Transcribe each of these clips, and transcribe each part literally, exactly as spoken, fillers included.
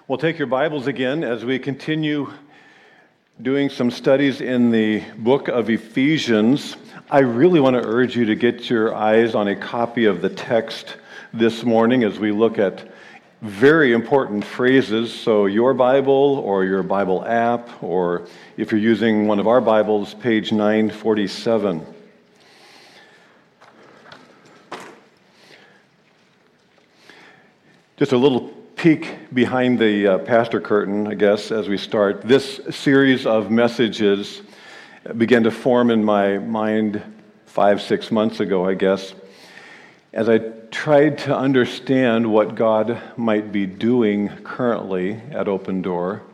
Well, take your Bibles again as we continue doing some studies in the book of Ephesians. I really want to urge you to get your eyes on a copy of the text this morning as we look at very important phrases. So your Bible or your Bible app, or if you're using one of our Bibles, page nine forty-seven. Just a little peek behind the uh, pastor curtain, I guess, as we start. This series of messages began to form in my mind five, six months ago, I guess, as I tried to understand what God might be doing currently at Open Door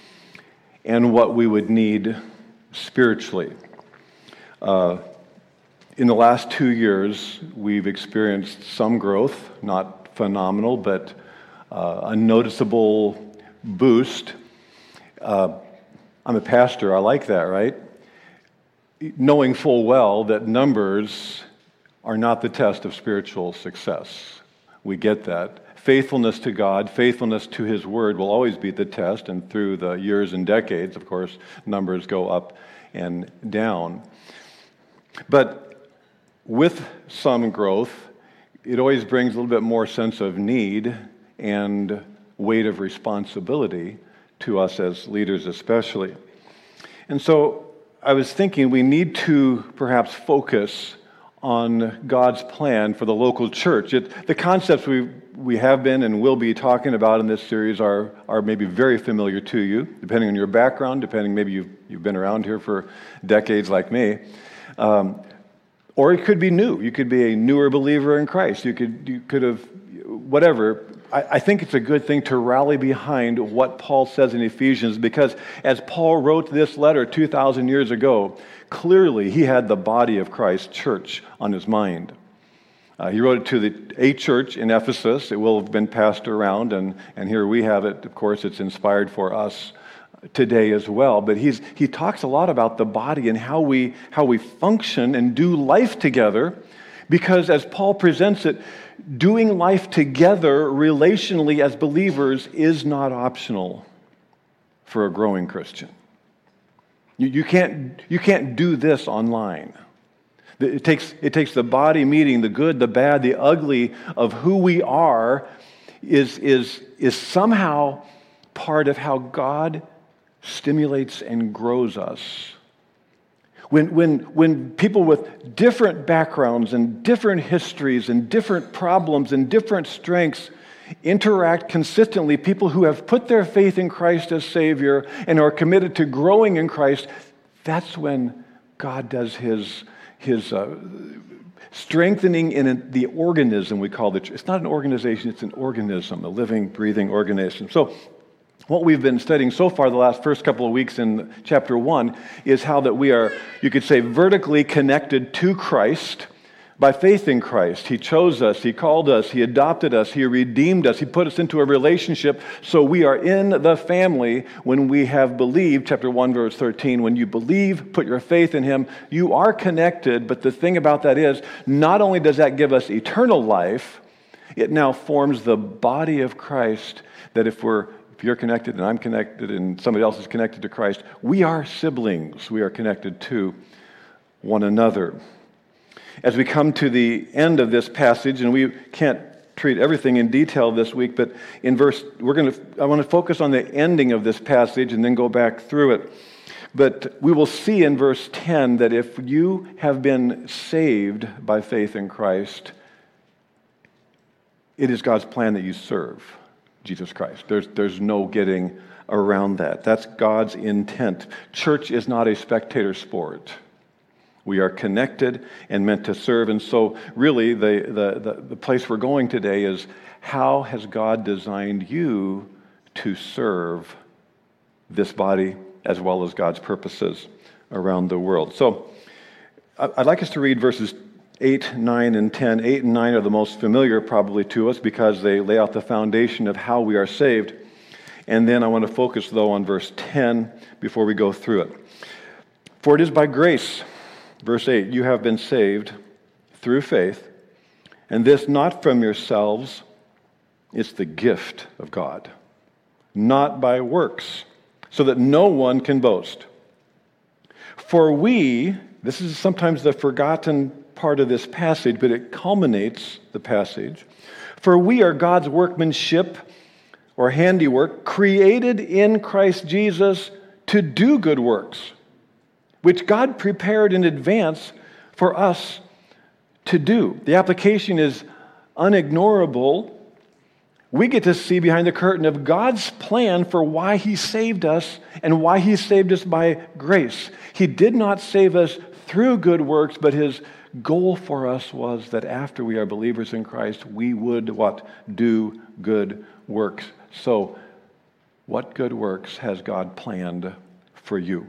and what we would need spiritually. Uh, in the last two years, we've experienced some growth, not phenomenal, but uh, a noticeable boost. Uh, I'm a pastor, I like that, right? Knowing full well that numbers are not the test of spiritual success. We get that. Faithfulness to God, faithfulness to His Word will always be the test, and through the years and decades, of course, numbers go up and down. But with some growth, it always brings a little bit more sense of need and weight of responsibility to us as leaders especially. And so I was thinking we need to perhaps focus on God's plan for the local church. It, the concepts we we have been and will be talking about in this series are are maybe very familiar to you, depending on your background, depending maybe you've, you've been around here for decades like me. Um, or it could be new. You could be a newer believer in Christ. You could you could have, whatever. I, I think it's a good thing to rally behind what Paul says in Ephesians, because as Paul wrote this letter two thousand years ago, clearly he had the body of Christ, church, on his mind. Uh, he wrote it to the a church in Ephesus. It will have been passed around, and, and here we have it. Of course, it's inspired for us today as well. But he's he talks a lot about the body and how we how we function and do life together, because as Paul presents it, doing life together relationally as believers is not optional for a growing Christian. You, you can't you can't do this online. It takes it takes the body meeting the good, the bad, the ugly of who we are is is is somehow part of how God stimulates and grows us. When, when, when people with different backgrounds and different histories and different problems and different strengths interact consistently, people who have put their faith in Christ as Savior and are committed to growing in Christ, that's when God does His, his uh, strengthening in the organism we call the church. It's not an organization, it's an organism, a living, breathing organism. So, what we've been studying so far the last first couple of weeks in chapter one is how that we are, you could say, vertically connected to Christ by faith in Christ. He chose us, He called us, He adopted us, He redeemed us, He put us into a relationship, so we are in the family when we have believed, chapter one, verse thirteen, when you believe, put your faith in Him, you are connected, but the thing about that is, not only does that give us eternal life, it now forms the body of Christ, that if we're If you're connected and I'm connected and somebody else is connected to Christ, we are siblings. We are connected to one another. As we come to the end of this passage, and we can't treat everything in detail this week, but in verse, we're going to, I want to focus on the ending of this passage and then go back through it. But we will see in verse ten that if you have been saved by faith in Christ, it is God's plan that you serve Jesus Christ. There's, there's no getting around that. That's God's intent. Church is not a spectator sport. We are connected and meant to serve. And so really the, the, the, the place we're going today is, how has God designed you to serve this body as well as God's purposes around the world? So I'd like us to read verses eight, nine, and ten. eight and nine are the most familiar probably to us because they lay out the foundation of how we are saved. And then I want to focus, though, on verse ten before we go through it. For it is by grace, verse eight, you have been saved through faith, and this not from yourselves, it's the gift of God. not by works, so that no one can boast. For we, this is sometimes the forgotten part of this passage, but it culminates the passage. For we are God's workmanship or handiwork, created in Christ Jesus to do good works, which God prepared in advance for us to do. The application is unignorable. We get to see behind the curtain of God's plan for why He saved us and why He saved us by grace. He did not save us through good works, but His goal for us was that after we are believers in Christ, we would what? Do good works. So, what good works has God planned for you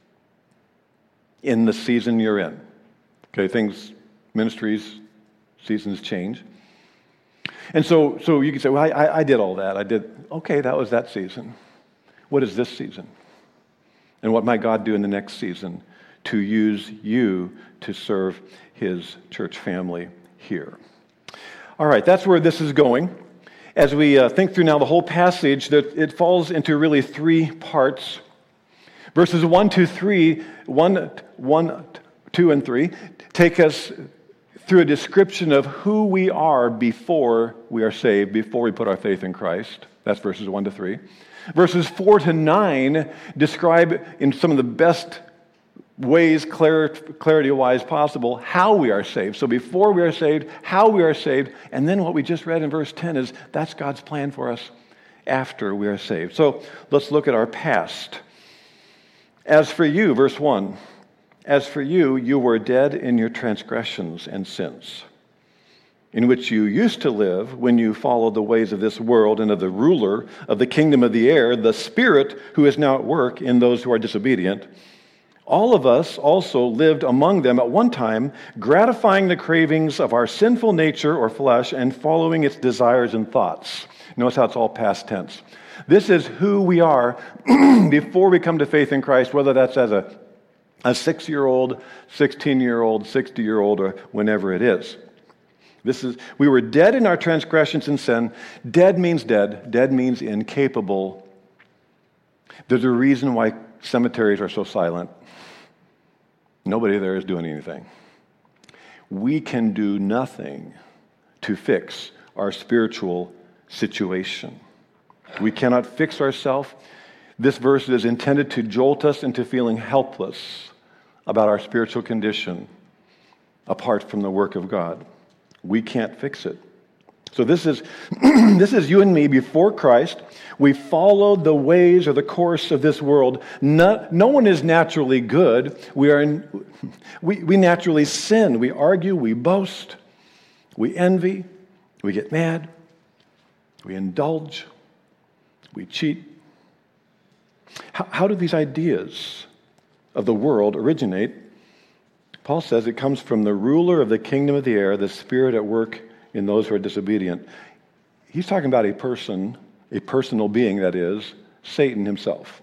in the season you're in? Okay, things, ministries, seasons change. And so, so you can say, well, I, I did all that. I did, okay, that was that season. What is this season? And what might God do in the next season to use you to serve His church family here? All right, that's where this is going. As we uh, think through now the whole passage, that it falls into really three parts. Verses one, two, three, one, one, two, and three take us through a description of who we are before we are saved, before we put our faith in Christ. That's verses one to three. Verses four to nine describe in some of the best ways, clarity-wise possible, how we are saved. So before we are saved, how we are saved, and then what we just read in verse ten is that's God's plan for us after we are saved. So let's look at our past. As for you, verse one, as for you, you were dead in your transgressions and sins, in which you used to live when you followed the ways of this world and of the ruler of the kingdom of the air, the Spirit who is now at work in those who are disobedient. All of us also lived among them at one time, gratifying the cravings of our sinful nature or flesh and following its desires and thoughts. Notice how it's all past tense. This is who we are before we come to faith in Christ, whether that's as a, a six-year-old, sixteen-year-old, sixty-year-old, or whenever it is. This is, we were dead in our transgressions and sin. Dead means dead. Dead means incapable. There's a reason why cemeteries are so silent. Nobody there is doing anything. We can do nothing to fix our spiritual situation. We cannot fix ourselves. This verse is intended to jolt us into feeling helpless about our spiritual condition apart from the work of God. We can't fix it. So this is this is you and me before Christ. We followed the ways or the course of this world. No, no one is naturally good. We are in, we, we naturally sin. We argue, we boast, we envy, we get mad, we indulge, we cheat. How, how do these ideas of the world originate? Paul says it comes from the ruler of the kingdom of the air, the Spirit at work in those who are disobedient. He's talking about a person, a personal being, that is, Satan himself.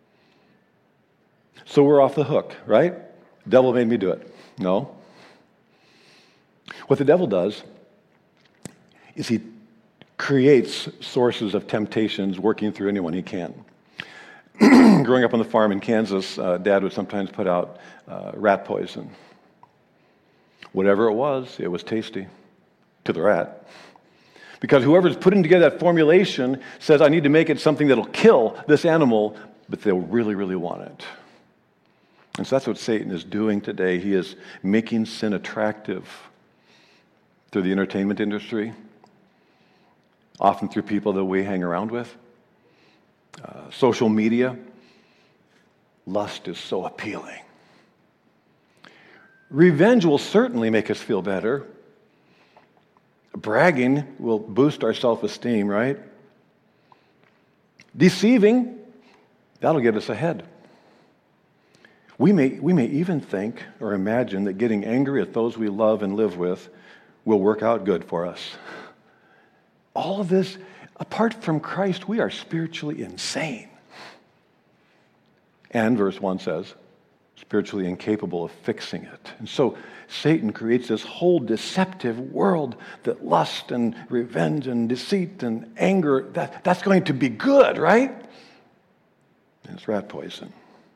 So we're off the hook, right? The devil made me do it. No. What the devil does is he creates sources of temptations working through anyone he can. Growing up on the farm in Kansas, uh, Dad would sometimes put out uh, rat poison. Whatever it was, it was tasty to the rat. Because whoever's putting together that formulation says, I need to make it something that'll kill this animal, but they'll really, really want it. And so that's what Satan is doing today. He is making sin attractive through the entertainment industry, often through people that we hang around with. Uh, social media. Lust is so appealing. Revenge will certainly make us feel better. Bragging will boost our self-esteem, right? Deceiving, that'll get us ahead. We may, we may even think or imagine that getting angry at those we love and live with will work out good for us. All of this, apart from Christ, we are spiritually insane. And verse one says, spiritually incapable of fixing it. And so Satan creates this whole deceptive world that lust and revenge and deceit and anger, that, that's going to be good, right? And it's rat poison.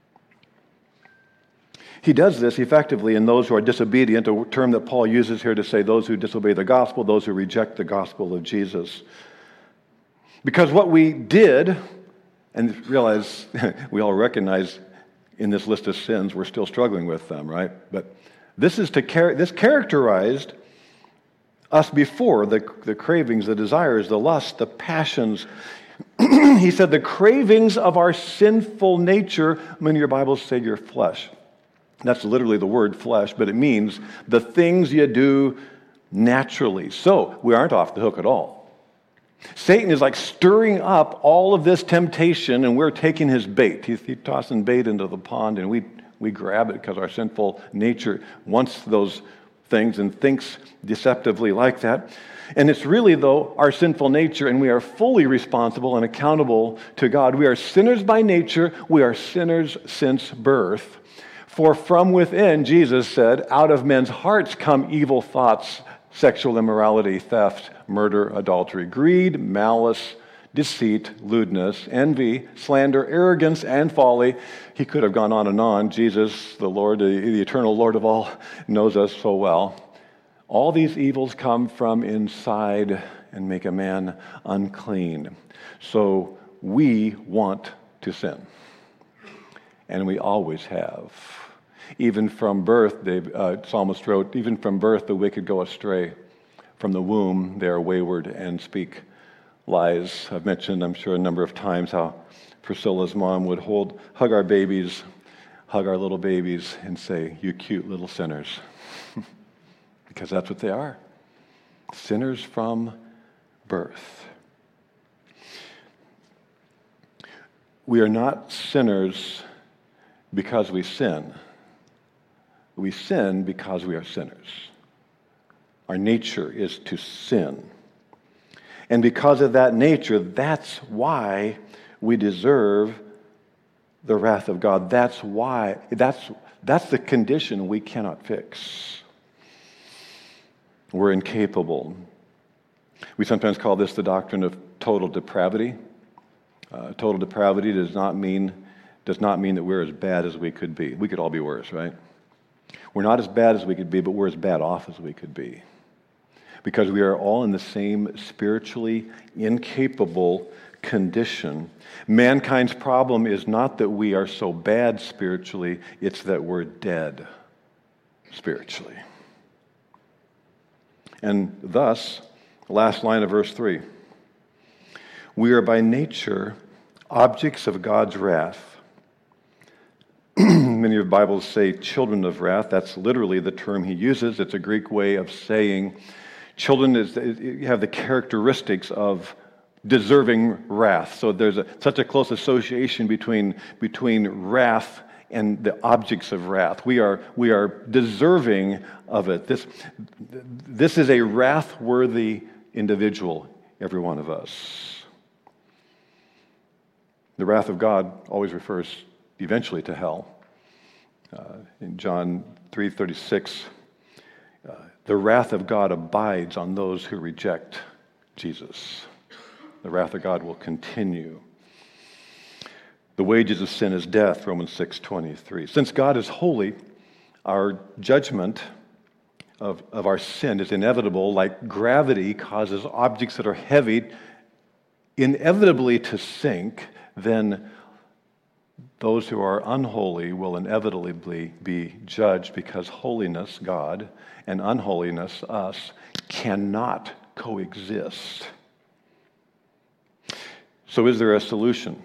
He does this effectively in those who are disobedient, a term that Paul uses here to say those who disobey the gospel, those who reject the gospel of Jesus. Because what we did, and realize we all recognize in this list of sins, we're still struggling with them, right? But this is to char- this characterized us before, the, the cravings, the desires, the lust, the passions. He said the cravings of our sinful nature, many of your Bibles say your flesh. That's literally the word flesh, but it means the things you do naturally. So we aren't off the hook at all. Satan is like stirring up all of this temptation, and we're taking his bait. He's, he's tossing bait into the pond, and we, we grab it because our sinful nature wants those things and thinks deceptively like that. And it's really, though, our sinful nature, and we are fully responsible and accountable to God. We are sinners by nature. We are sinners since birth. For from within, Jesus said, out of men's hearts come evil thoughts, sexual immorality, theft, murder, adultery, greed, malice, deceit, lewdness, envy, slander, arrogance, and folly. He could have gone on and on. Jesus, the Lord, the, the eternal Lord of all, knows us so well. All these evils come from inside and make a man unclean. So we want to sin. And we always have. Even from birth, Dave, uh, Psalmist wrote, even from birth the wicked go astray. From the womb they are wayward and speak lies. I've mentioned, I'm sure, a number of times how Priscilla's mom would hold, hug our babies, hug our little babies, and say, "You cute little sinners." Because that's what they are. Sinners from birth. We are not sinners because we sin. We sin because we are sinners. Our nature is to sin. And because of that nature, that's why we deserve the wrath of God. That's why, that's, that's the condition we cannot fix. We're incapable. We sometimes call this the doctrine of total depravity. Uh, total depravity does not mean does not mean that we're as bad as we could be. We could all be worse, right? We're not as bad as we could be, but we're as bad off as we could be. Because we are all in the same spiritually incapable condition. Mankind's problem is not that we are so bad spiritually, it's that we're dead spiritually. And thus, last line of verse three, we are by nature objects of God's wrath. Many of the Bibles say children of wrath. That's literally the term he uses. It's a Greek way of saying children is, you have the characteristics of deserving wrath. So there's a, such a close association between, between wrath and the objects of wrath. We are, we are deserving of it. This, this is a wrath-worthy individual, every one of us. The wrath of God always refers eventually to hell. Uh, in John three thirty-six, uh, the wrath of God abides on those who reject Jesus. The wrath of God will continue. The wages of sin is death, Romans six twenty-three. Since God is holy, our judgment of, of our sin is inevitable, like gravity causes objects that are heavy inevitably to sink, then those who are unholy will inevitably be judged because holiness, God, and unholiness, us, cannot coexist. So is there a solution?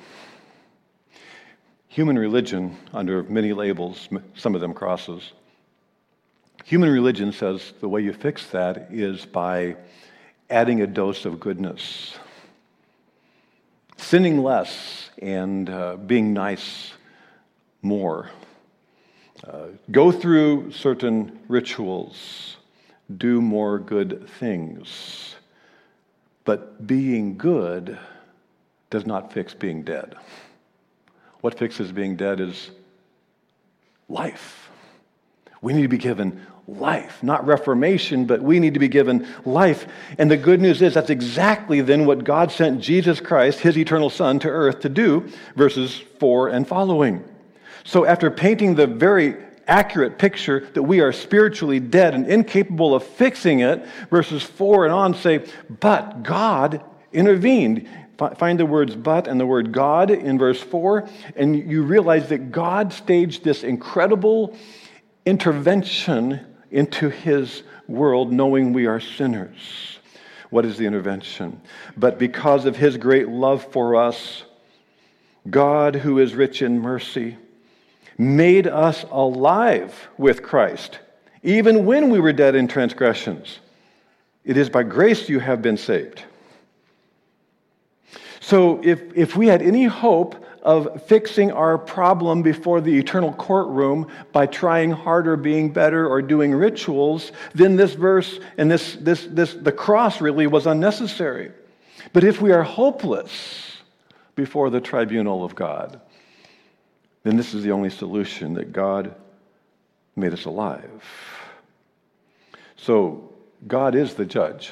Human religion, under many labels, some of them crosses, human religion says the way you fix that is by adding a dose of goodness. Sinning less and uh, being nice more. Uh, go through certain rituals. Do more good things. But being good does not fix being dead. What fixes being dead is life. We need to be given life, not reformation, but we need to be given life. And the good news is that's exactly then what God sent Jesus Christ, his eternal Son, to earth to do, verses four and following. So after painting the very accurate picture that we are spiritually dead and incapable of fixing it, verses four and on say, but God intervened. Find the words but and the word God in verse four, and you realize that God staged this incredible intervention into his world, knowing we are sinners. What is the intervention? But because of his great love for us, God, who is rich in mercy, made us alive with Christ, even when we were dead in transgressions. It is by grace you have been saved. So if, if we had any hope of fixing our problem before the eternal courtroom by trying harder, being better, or doing rituals, then this verse and this, this, this, the cross really was unnecessary. But if we are hopeless before the tribunal of God, then this is the only solution, that God made us alive. So God is the judge.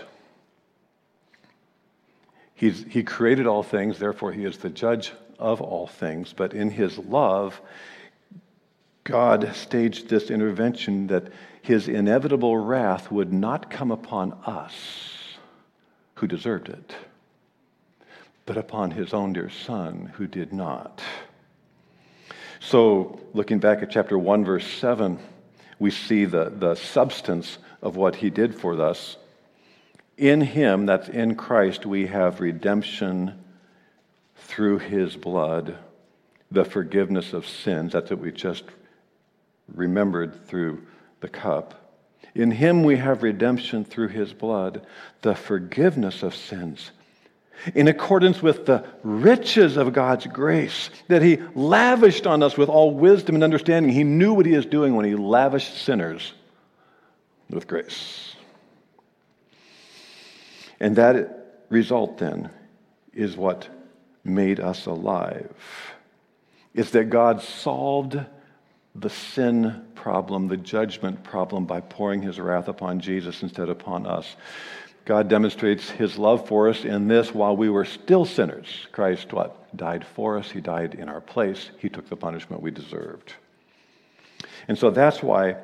He's, he created all things, therefore he is the judge of all things. But in his love, God staged this intervention that his inevitable wrath would not come upon us, who deserved it, but upon his own dear Son, who did not. So, looking back at chapter one, verse seven, we see the, the substance of what he did for us. In him, that's in Christ, we have redemption through his blood, the forgiveness of sins. That's what we just remembered through the cup. In him we have redemption through his blood, the forgiveness of sins, in accordance with the riches of God's grace that he lavished on us with all wisdom and understanding. He knew what he is doing when he lavished sinners with grace. And that result then is what made us alive. It's that God solved the sin problem, the judgment problem, by pouring his wrath upon Jesus instead of upon us. God demonstrates his love for us in this: while we were still sinners, Christ what? Died for us. He died in our place. He took the punishment we deserved. And so that's why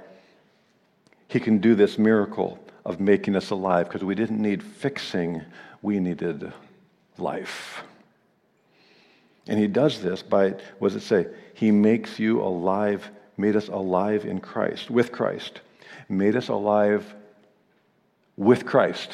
he can do this miracle of making us alive, because we didn't need fixing, we needed life. And he does this by, what does it say? He makes you alive, made us alive in Christ, with Christ. Made us alive with Christ.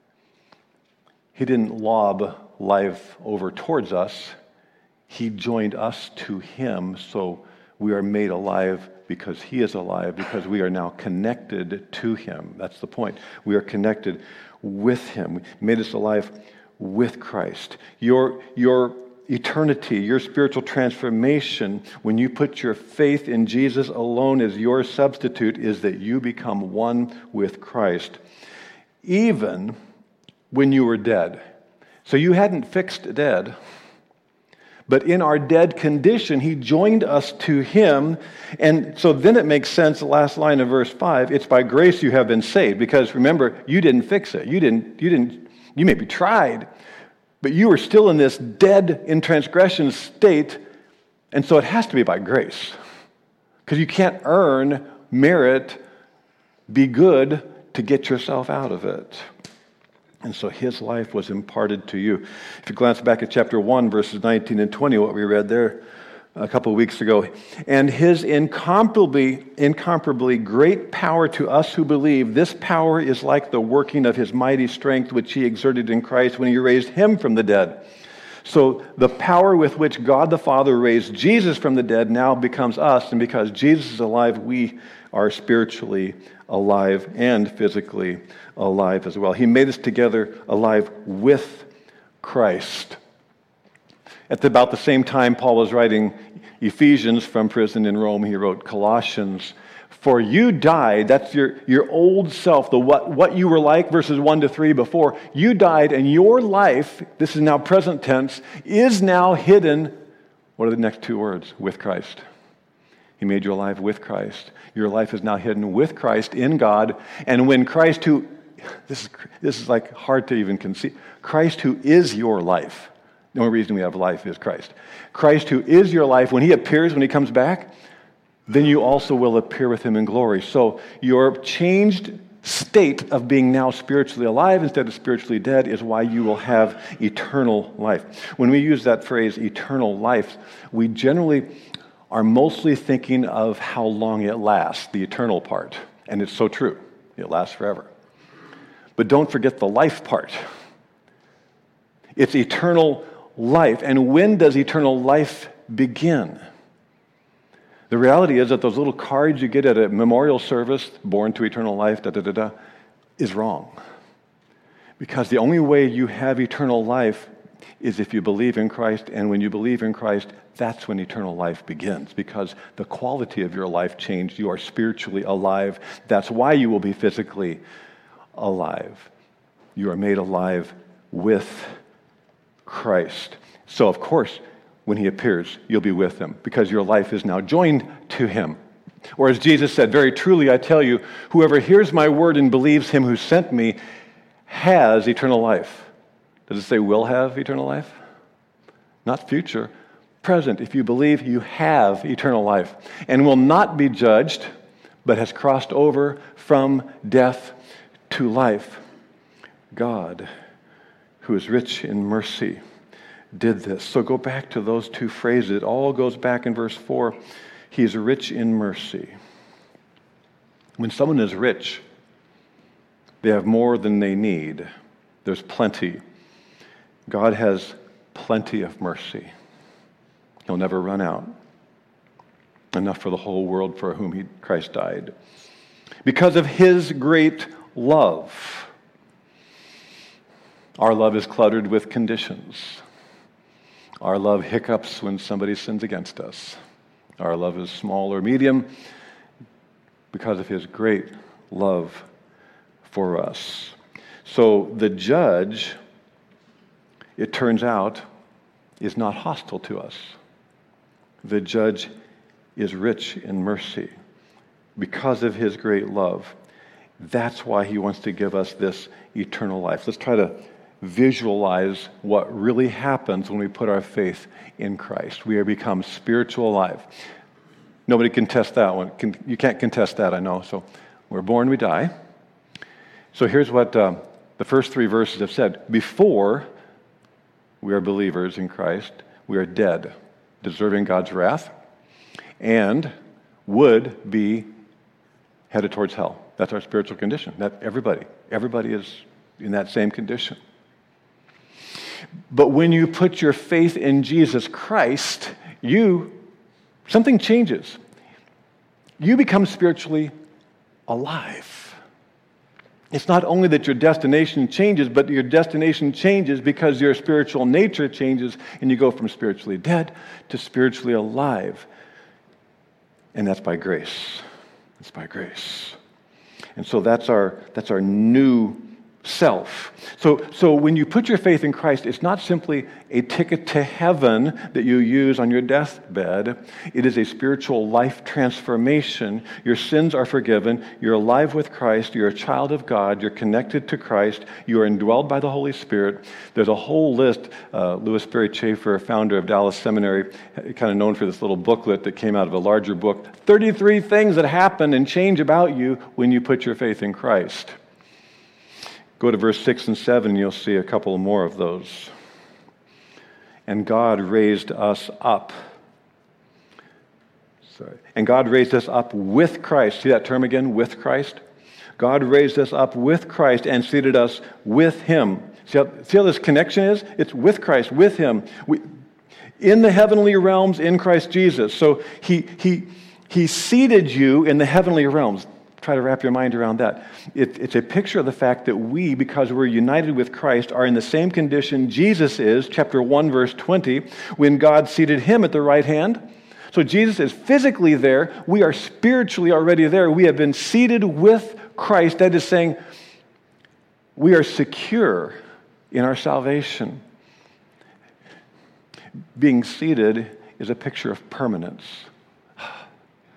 He didn't lob life over towards us. He joined us to him, so we are made alive because he is alive, because we are now connected to him. That's the point. We are connected with him. He made us alive with Christ. Your, your eternity, your spiritual transformation, when you put your faith in Jesus alone as your substitute, is that you become one with Christ, even when you were dead. So you hadn't fixed dead, but in our dead condition, he joined us to him. And so then it makes sense, the last line of verse five, it's by grace you have been saved. Because remember, you didn't fix it. You didn't, you didn't, you maybe tried, but you were still in this dead in transgression state. And so it has to be by grace. Because you can't earn, merit, be good to get yourself out of it. And so his life was imparted to you. If you glance back at chapter one, verses nineteen and twenty, what we read there a couple of weeks ago, and his incomparably, incomparably great power to us who believe, this power is like the working of his mighty strength, which he exerted in Christ when he raised him from the dead. So the power with which God the Father raised Jesus from the dead now becomes us, and because Jesus is alive, we are spiritually alive and physically alive as well. He made us together alive with Christ. At about the same time Paul was writing Ephesians from prison in Rome, he wrote Colossians. For you died, that's your, your old self, the what, what you were like, verses one to three before. You died, and your life, this is now present tense, is now hidden, what are the next two words? With Christ. He made you alive with Christ. Your life is now hidden with Christ in God. And when Christ who, this is, this is like hard to even conceive, Christ who is your life, the only reason we have life is Christ. Christ who is your life, when he appears, when he comes back, then you also will appear with him in glory. So your changed state of being now spiritually alive instead of spiritually dead is why you will have eternal life. When we use that phrase, eternal life, we generally are mostly thinking of how long it lasts, the eternal part. And it's so true. It lasts forever. But don't forget the life part. It's eternal life. And when does eternal life begin? The reality is that those little cards you get at a memorial service, born to eternal life, da da da da, is wrong. Because the only way you have eternal life is if you believe in Christ, and when you believe in Christ, that's when eternal life begins, because the quality of your life changed. You are spiritually alive. That's why you will be physically alive. You are made alive with Christ. So, of course, when he appears, you'll be with him, because your life is now joined to him. Or as Jesus said, very truly I tell you, whoever hears my word and believes him who sent me has eternal life. Does it say will have eternal life? Not future, present. If you believe, you have eternal life and will not be judged, but has crossed over from death to life. God, who is rich in mercy, did this. So go back to those two phrases. It all goes back in verse four. He is rich in mercy. When someone is rich, they have more than they need. There's plenty. God has plenty of mercy. He'll never run out. Enough for the whole world for whom he, Christ died. Because of his great love. Our love is cluttered with conditions. Our love hiccups when somebody sins against us. Our love is small or medium because of his great love for us. So the judge, it turns out, is not hostile to us. The judge is rich in mercy because of his great love. That's why he wants to give us this eternal life. Let's try to visualize what really happens when we put our faith in Christ. We are become spiritual alive. Nobody can test that one. Can, you can't contest that, I know. So we're born, we die. So here's what uh, the first three verses have said. Before we are believers in Christ, we are dead, deserving God's wrath, and would be headed towards hell. That's our spiritual condition. That everybody, everybody is in that same condition. But when you put your faith in Jesus Christ, you, something changes. You become spiritually alive. It's not only that your destination changes, but your destination changes because your spiritual nature changes, and you go from spiritually dead to spiritually alive. And that's by grace. It's by grace. And so that's our that's our new self. So, so when you put your faith in Christ, it's not simply a ticket to heaven that you use on your deathbed. It is a spiritual life transformation. Your sins are forgiven. You're alive with Christ. You're a child of God. You're connected to Christ. You are indwelled by the Holy Spirit. There's a whole list. Uh, Louis Sperry Chafer, founder of Dallas Seminary, kind of known for this little booklet that came out of a larger book, thirty-three things that happen and change about you when you put your faith in Christ. Go to verse six and seven, and you'll see a couple more of those. And God raised us up. Sorry. And God raised us up with Christ. See that term again? With Christ? God raised us up with Christ and seated us with him. See how, see how this connection is? It's with Christ, with him. We, in the heavenly realms in Christ Jesus. So he, he, he seated you in the heavenly realms. Try to wrap your mind around that. It, it's a picture of the fact that we, because we're united with Christ, are in the same condition Jesus is, chapter one, verse twenty, when God seated him at the right hand. So Jesus is physically there. We are spiritually already there. We have been seated with Christ. That is saying, we are secure in our salvation. Being seated is a picture of permanence.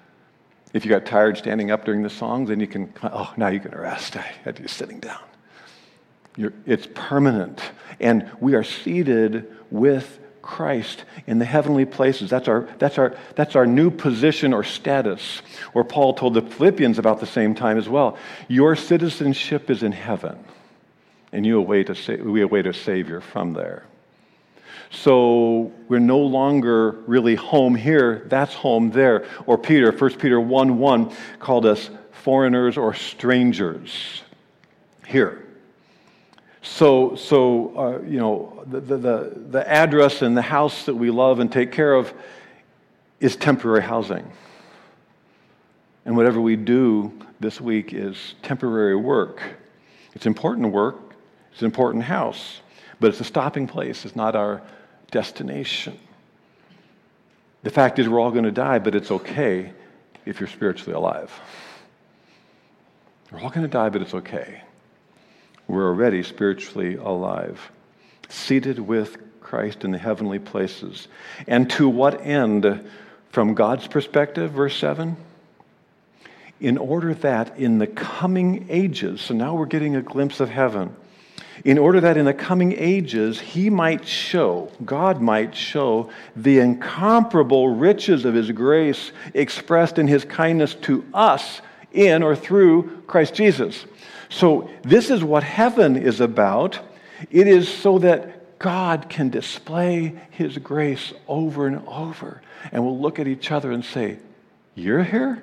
If you got tired standing up during the songs, then you can, oh, now you can rest. I had you sitting down. You're, it's permanent. And we are seated with Christ in the heavenly places. That's our, that's our, that's our new position or status. Or Paul told the Philippians about the same time as well. Your citizenship is in heaven, and you await a, we await a Savior from there. So we're no longer really home here, that's home there. Or Peter, First Peter one one, called us foreigners or strangers here. So, so uh, you know, the, the, the address and the house that we love and take care of is temporary housing. And whatever we do this week is temporary work. It's important work, it's an important house, but it's a stopping place, it's not our destination. The fact is we're all going to die, but it's okay if you're spiritually alive. We're all going to die, but it's okay. We're already spiritually alive, seated with Christ in the heavenly places. And to what end? From God's perspective, verse seven, in order that in the coming ages, so now we're getting a glimpse of heaven, in order that in the coming ages he might show, God might show the incomparable riches of his grace expressed in his kindness to us in or through Christ Jesus. So this is what heaven is about. It is so that God can display his grace over and over. And we'll look at each other and say, you're here?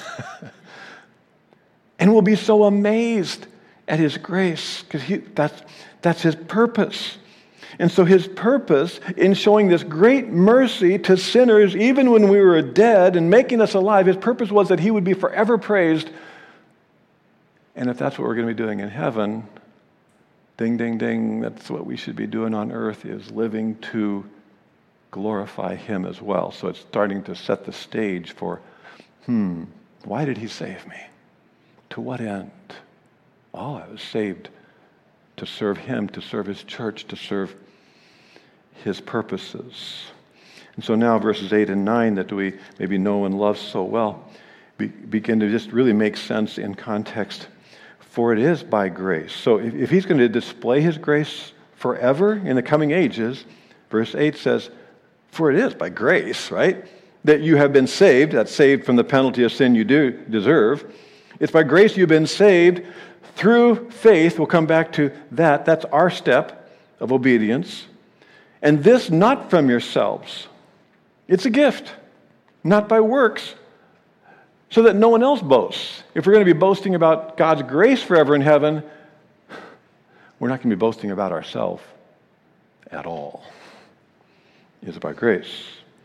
And we'll be so amazed at his grace, because that's, that's his purpose. And so his purpose in showing this great mercy to sinners, even when we were dead, and making us alive, his purpose was that he would be forever praised. And if that's what we're going to be doing in heaven, ding, ding, ding, that's what we should be doing on earth, is living to glorify him as well. So it's starting to set the stage for, hmm, why did he save me? To what end? Oh, I was saved to serve him, to serve his church, to serve his purposes. And so now verses eight and nine that we maybe know and love so well be, begin to just really make sense in context. For it is by grace. So if, if he's going to display his grace forever in the coming ages, verse eight says, for it is by grace, right? That you have been saved. That's saved from the penalty of sin you do deserve. It's by grace you've been saved through faith. We'll come back to that. That's our step of obedience. And this not from yourselves. It's a gift, not by works, so that no one else boasts. If we're going to be boasting about God's grace forever in heaven, we're not going to be boasting about ourselves at all. It's by grace.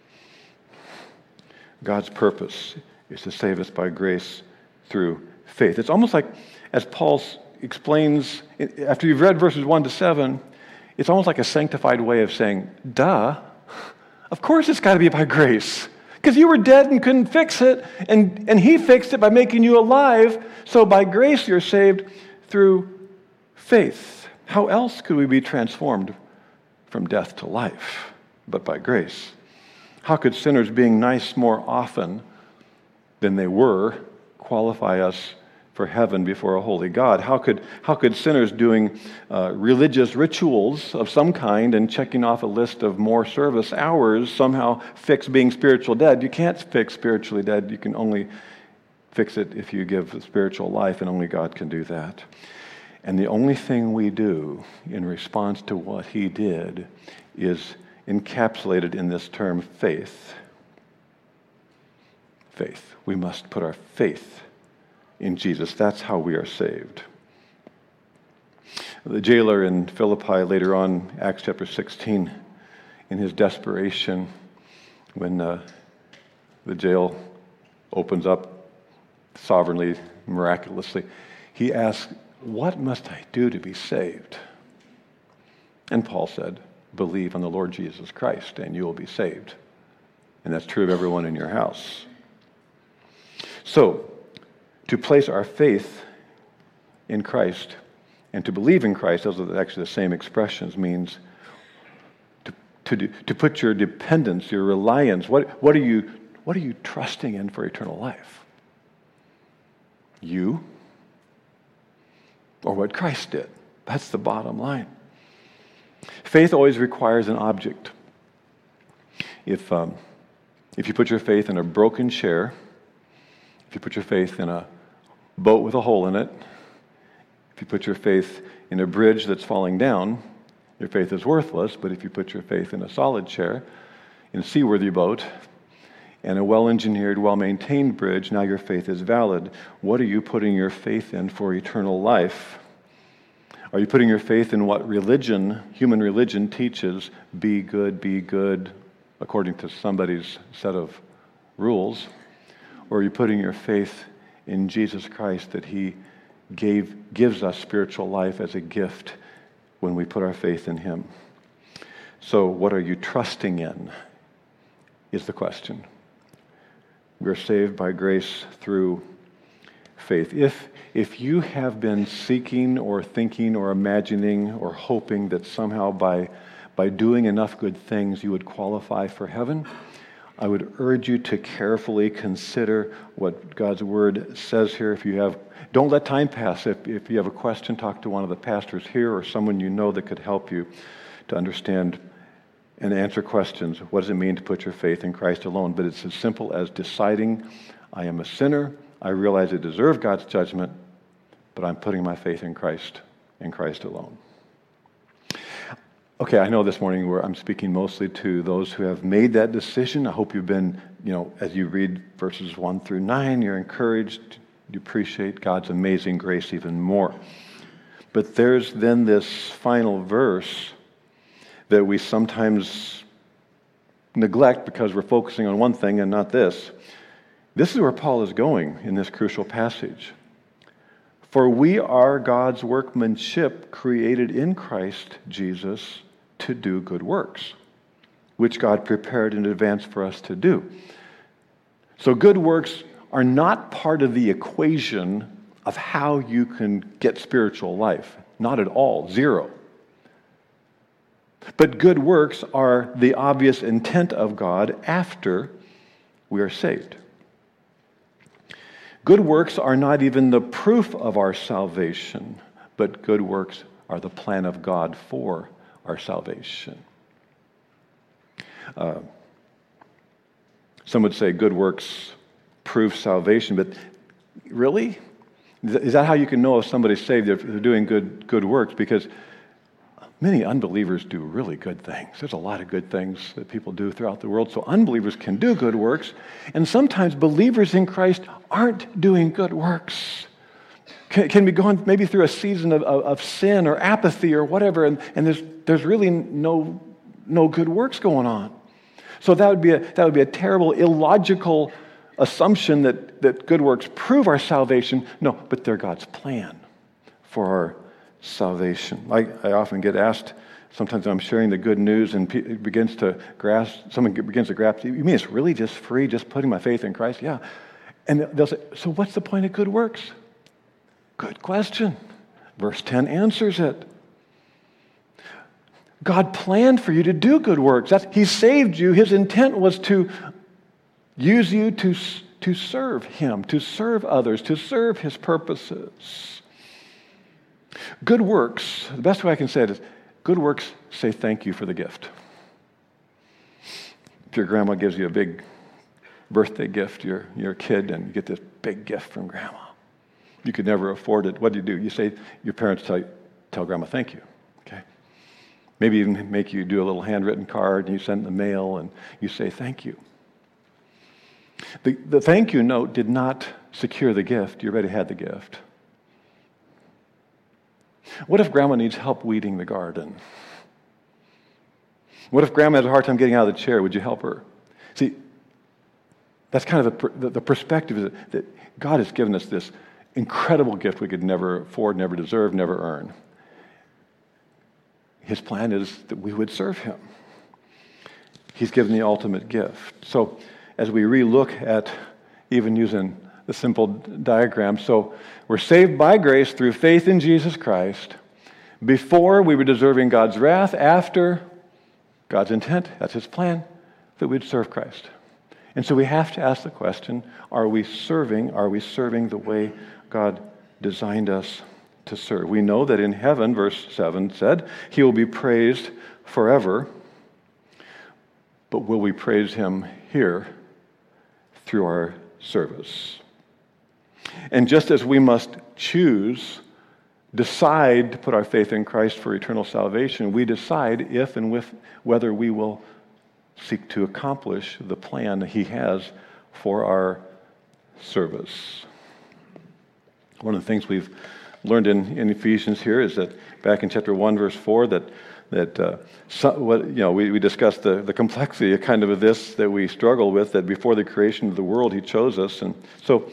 God's purpose is to save us by grace through faith. It's almost like, as Paul explains, after you've read verses one to seven, it's almost like a sanctified way of saying, duh, of course it's got to be by grace. Because you were dead and couldn't fix it, and, and he fixed it by making you alive. So by grace you're saved through faith. How else could we be transformed from death to life but by grace? How could sinners being nice more often than they were qualify us for heaven before a holy God? How could, how could sinners doing uh, religious rituals of some kind and checking off a list of more service hours somehow fix being spiritual dead? You can't fix spiritually dead. You can only fix it if you give spiritual life, and only God can do that. And the only thing we do in response to what he did is encapsulated in this term, faith. Faith. We must put our faith in Jesus. That's how we are saved. The jailer in Philippi later on, Acts chapter sixteen, in his desperation, when uh, the jail opens up sovereignly, miraculously, he asks, what must I do to be saved? And Paul said, believe on the Lord Jesus Christ and you will be saved. And that's true of everyone in your house. So, to place our faith in Christ and to believe in Christ, those are actually the same expressions, means to, to, do, to put your dependence, your reliance, what, what, are you, what are you trusting in for eternal life? You or what Christ did. That's the bottom line. Faith always requires an object. If, um, if you put your faith in a broken chair, if you put your faith in a boat with a hole in it, if you put your faith in a bridge that's falling down, your faith is worthless. But if you put your faith in a solid chair, in a seaworthy boat, and a well-engineered, well-maintained bridge, now your faith is valid. What are you putting your faith in for eternal life? Are you putting your faith in what religion, human religion, teaches? Be good, be good, according to somebody's set of rules? Or are you putting your faith in Jesus Christ, that He gave gives us spiritual life as a gift when we put our faith in Him? So what are you trusting in is the question. We're saved by grace through faith. If, if you have been seeking or thinking or imagining or hoping that somehow by, by doing enough good things you would qualify for heaven, I would urge you to carefully consider what God's Word says here. If you have, don't let time pass. If, if you have a question, talk to one of the pastors here or someone you know that could help you to understand and answer questions. What does it mean to put your faith in Christ alone? But it's as simple as deciding, I am a sinner, I realize I deserve God's judgment, but I'm putting my faith in Christ, in Christ alone. Okay, I know this morning where I'm speaking mostly to those who have made that decision. I hope you've been, you know, as you read verses one through nine, you're encouraged, you appreciate God's amazing grace even more. But there's then this final verse that we sometimes neglect because we're focusing on one thing and not this. This is where Paul is going in this crucial passage. For we are God's workmanship, created in Christ Jesus to do good works, which God prepared in advance for us to do. So good works are not part of the equation of how you can get spiritual life. Not at all, zero. But good works are the obvious intent of God after we are saved. Good works are not even the proof of our salvation, but good works are the plan of God for our salvation. Uh, some would say good works prove salvation, but really? Is that how you can know if somebody's saved, if they're doing good, good works? Because many unbelievers do really good things. There's a lot of good things that people do throughout the world. So unbelievers can do good works. And sometimes believers in Christ aren't doing good works. Can, can be going maybe through a season of, of, of sin or apathy or whatever, and, and there's there's really no no good works going on. So that would be a that would be a terrible, illogical assumption that, that good works prove our salvation. No, but they're God's plan for our salvation. I, I often get asked, sometimes I'm sharing the good news and it begins to grasp, someone begins to grasp, you mean it's really just free, just putting my faith in Christ? Yeah. And they'll say, so what's the point of good works? Good question. Verse ten answers it. God planned for you to do good works. That's, He saved you. His intent was to use you to, to serve Him, to serve others, to serve His purposes. Good works, the best way I can say it is, good works say thank you for the gift. If your grandma gives you a big birthday gift, you're, you're a kid and you get this big gift from grandma. You could never afford it. What do you do? You say, your parents tell you, tell grandma thank you. Okay? Maybe even make you do a little handwritten card and you send it in the mail and you say thank you. The, the thank you note did not secure the gift. You already had the gift. What if grandma needs help weeding the garden? What if grandma has a hard time getting out of the chair? Would you help her? See, that's kind of the, the, the perspective is that, that God has given us this incredible gift we could never afford, never deserve, never earn. His plan is that we would serve Him. He's given the ultimate gift. So as we relook at even using the simple diagram. So we're saved by grace through faith in Jesus Christ. Before, we were deserving God's wrath. After, God's intent, that's His plan, that we'd serve Christ. And so we have to ask the question, are we serving, are we serving the way God designed us to serve. We know that in heaven, verse seven said, he will be praised forever. But will we praise him here through our service? And just as we must choose, decide to put our faith in Christ for eternal salvation, we decide if and with whether we will seek to accomplish the plan he has for our service. One of the things we've learned in, in Ephesians here is that back in chapter one, verse four, that that uh, so, what, you know we, we discussed the, the complexity kind of this that we struggle with, that before the creation of the world he chose us. And so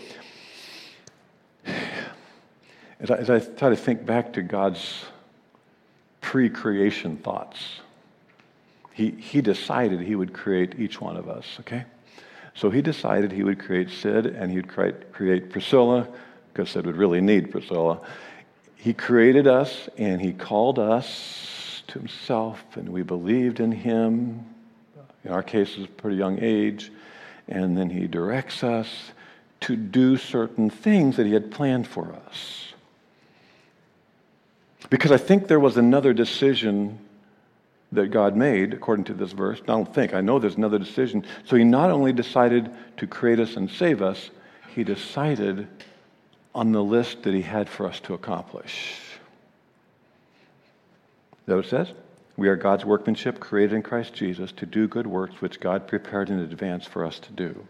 as I, as I try to think back to God's pre-creation thoughts, he he decided he would create each one of us, okay? So he decided he would create Sid, and he would create, create Priscilla, because Sid would really need Priscilla. He created us, and he called us to himself, and we believed in him. In our case, it was a pretty young age. And then he directs us to do certain things that he had planned for us. Because I think there was another decision that God made, according to this verse. I don't think, I know there's another decision. So he not only decided to create us and save us, he decided on the list that he had for us to accomplish. Is that what it says? We are God's workmanship, created in Christ Jesus, to do good works which God prepared in advance for us to do.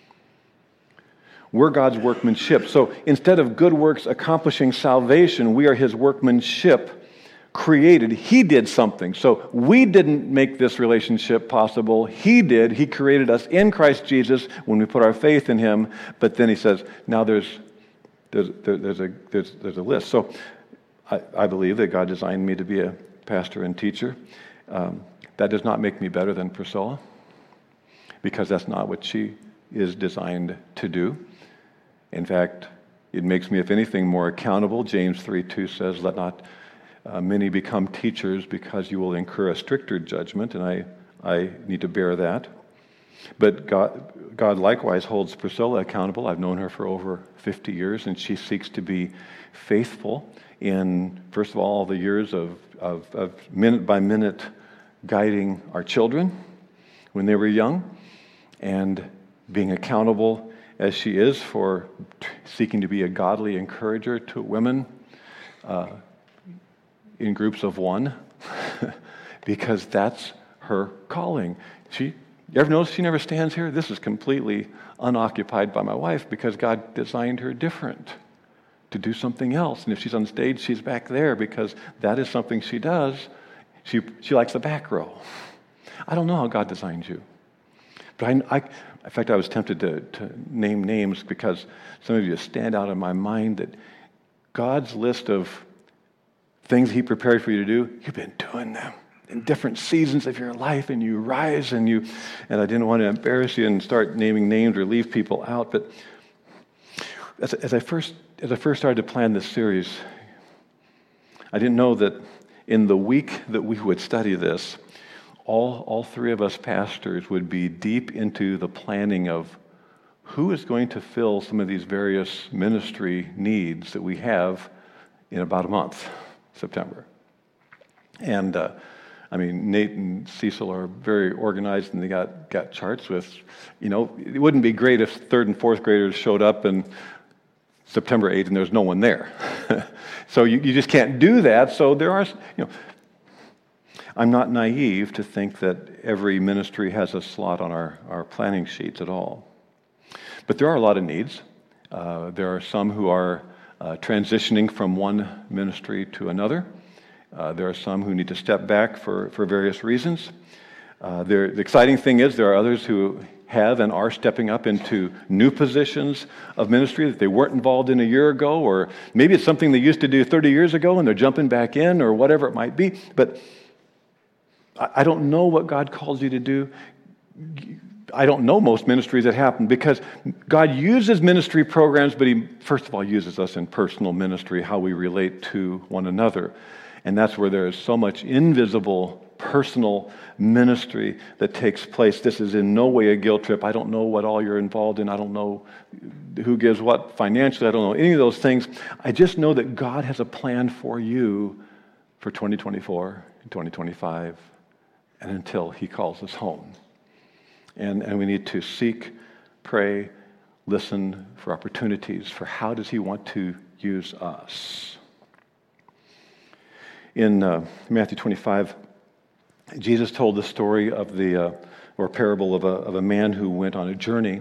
We're God's workmanship. So instead of good works accomplishing salvation, we are his workmanship created. He did something. So we didn't make this relationship possible. He did. He created us in Christ Jesus when we put our faith in him. But then he says, now there's there's there's a there's there's a list. So I, I believe that God designed me to be a pastor and teacher. Um, that does not make me better than Priscilla, because that's not what she is designed to do. In fact, it makes me, if anything, more accountable. James three two says, let not uh, many become teachers, because you will incur a stricter judgment, and I, I need to bear that. But God, God likewise holds Priscilla accountable. I've known her for over fifty years, and she seeks to be faithful in, first of all, the years of, of, of minute by minute guiding our children when they were young, and being accountable as she is for seeking to be a godly encourager to women uh, in groups of one, because that's her calling. She, you ever notice she never stands here? This is completely unoccupied by my wife, because God designed her different to do something else. And if she's on stage, she's back there, because that is something she does. She she likes the back row. I don't know how God designed you. But I, I in fact, I was tempted to, to name names, because some of you stand out in my mind, that God's list of things he prepared for you to do, you've been doing them in different seasons of your life, and you rise, and you, and I didn't want to embarrass you and start naming names or leave people out, but as, as I first as I first started to plan this series, I didn't know that in the week that we would study this, all all three of us pastors would be deep into the planning of who is going to fill some of these various ministry needs that we have in about a month, September. And uh, I mean, Nate and Cecil are very organized, and they got, got charts with, you know, it wouldn't be great if third and fourth graders showed up and September eighth and there's no one there. So you, you just can't do that. So there are, you know, I'm not naive to think that every ministry has a slot on our, our planning sheets at all. But there are a lot of needs. Uh, there are some who are uh, transitioning from one ministry to another. Uh, there are some who need to step back for, for various reasons. Uh, there, the exciting thing is there are others who have and are stepping up into new positions of ministry that they weren't involved in a year ago, or maybe it's something they used to do thirty years ago and they're jumping back in, or whatever it might be. But I, I don't know what God calls you to do. I don't know most ministries that happen, because God uses ministry programs, but he first of all uses us in personal ministry, how we relate to one another. And that's where there is so much invisible personal ministry that takes place. This is in no way a guilt trip. I don't know what all you're involved in. I don't know who gives what financially. I don't know any of those things. I just know that God has a plan for you for twenty twenty-four and twenty twenty-five and until he calls us home. And, and we need to seek, pray, listen for opportunities for how does he want to use us. In uh, Matthew twenty-five, Jesus told the story of the, uh, or parable of a, of a man who went on a journey,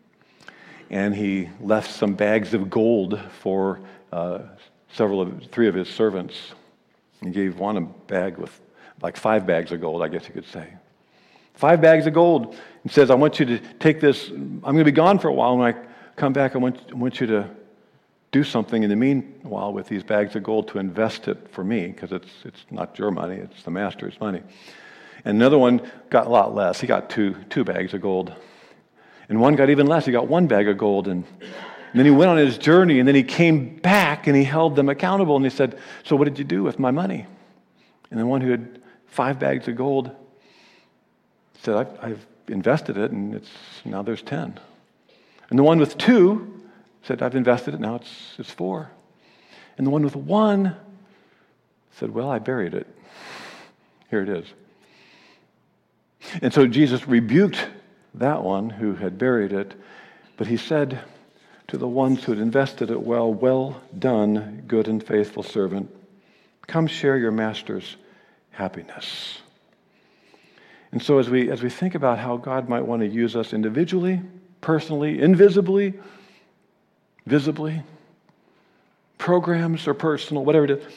and he left some bags of gold for uh, several of, three of his servants. He gave one a bag with like five bags of gold, I guess you could say. Five bags of gold. He says, I want you to take this, I'm going to be gone for a while. When I come back, I want, I want you to do something in the meanwhile with these bags of gold to invest it for me, because it's it's not your money, it's the master's money. And another one got a lot less. He got two two bags of gold. And one got even less. He got one bag of gold. And, and then he went on his journey, and then he came back, and he held them accountable, and he said, so what did you do with my money? And the one who had five bags of gold said, I've, I've invested it, and it's now there's ten. And the one with two said, I've invested it, now it's, it's four. And the one with one said, well, I buried it. Here it is. And so Jesus rebuked that one who had buried it, but he said to the ones who had invested it well, well done, good and faithful servant. Come share your master's happiness. And so as we as we think about how God might want to use us individually, personally, invisibly, visibly, programs or personal, whatever it is,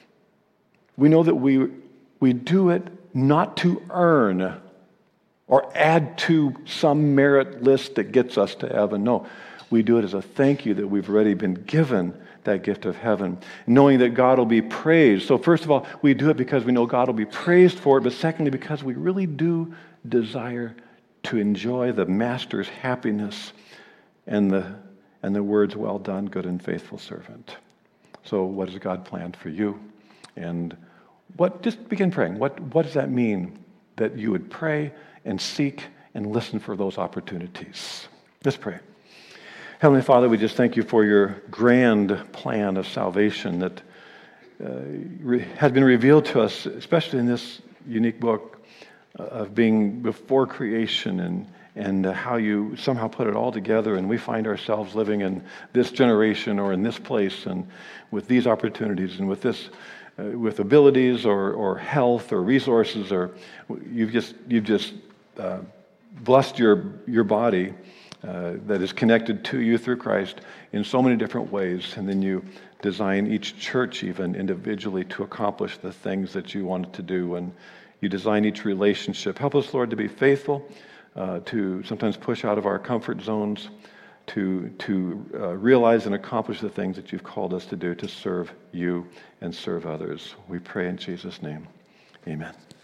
we know that we we do it not to earn or add to some merit list that gets us to heaven. No, we do it as a thank you that we've already been given that gift of heaven, knowing that God will be praised. So first of all, we do it because we know God will be praised for it, but secondly, because we really do desire to enjoy the Master's happiness and the and the words, well done, good and faithful servant. So what has God planned for you? And what, just begin praying. What, what does that mean that you would pray and seek and listen for those opportunities? Let's pray. Heavenly Father, we just thank you for your grand plan of salvation that uh, re- has been revealed to us, especially in this unique book uh, of being before creation and and uh, how you somehow put it all together, and we find ourselves living in this generation or in this place and with these opportunities and with this, uh, with abilities or, or health or resources, or you've just you've just uh, blessed your your body uh, that is connected to you through Christ in so many different ways, and then you design each church even individually to accomplish the things that you want it to do, and you design each relationship. Help us, Lord, to be faithful. Uh, to sometimes push out of our comfort zones, to to uh, realize and accomplish the things that you've called us to do, to serve you and serve others. We pray in Jesus' name. Amen.